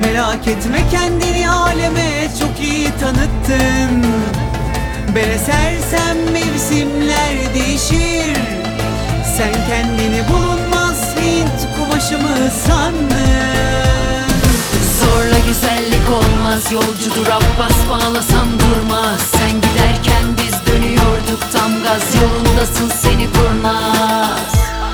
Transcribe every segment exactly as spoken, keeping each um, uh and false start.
Merak etme kendini aleme çok iyi tanıttın. Ben esersem mevsimler değişir. Sen kendini bulunmaz Hint kumaşı mı sandın? Zorla güzellik olmaz, yolcudur Abbas, bağlasan durmaz. Sen giderken biz dönüyorduk tam gaz, yolundasın seni kurnaz.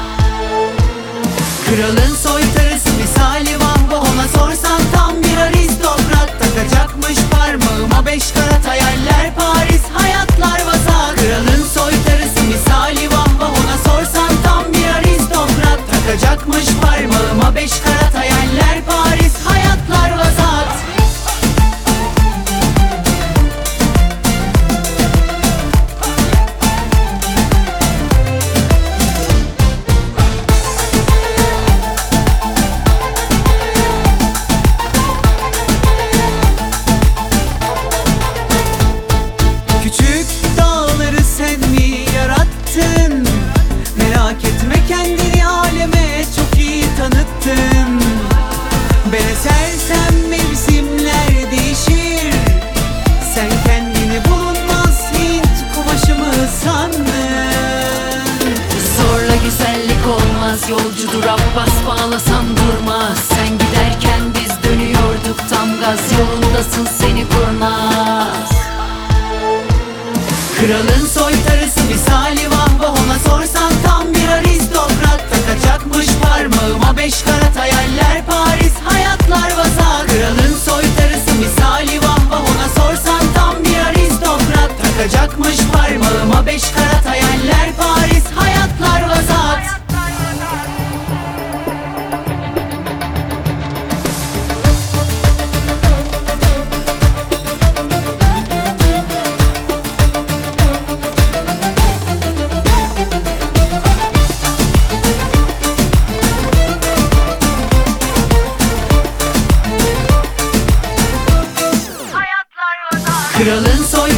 Kralın soytarısı misali Vahva, ona sorsan tam bir aristokrat. Takacakmış parmağıma beş karat, hayaller Paris, hayatlar vasat. Kralın soytarısı misali Vahva, ona sorsan tam bir aristokrat. Takacakmış parmağıma beş karat, hayaller Paris, hayatlar vasat. Küçük dağları sen mi yarattın? Merak etme kendini aleme çok iyi tanıttın. Ben esersem mevsimler değişir. Sen kendini bulunmaz Hint kumaşı mı sandın? Zorla güzellik olmaz, yolcudur Abbas, bağlasan durmaz. Sen giderken biz dönüyorduk tam gaz, yolundasın seni kurnaz. Kralın soytarısı misali Vahva, ona sorsan tam bir aristokrat. Takacakmış parmağıma beş karat, hayaller Paris, hayatlar vasat. Kralın soytarısı misali Vahva, ona sorsan tam bir aristokrat. Takacakmış parmağıma beş karat, hayaller Paris, hayatlar vasat. Kralın soy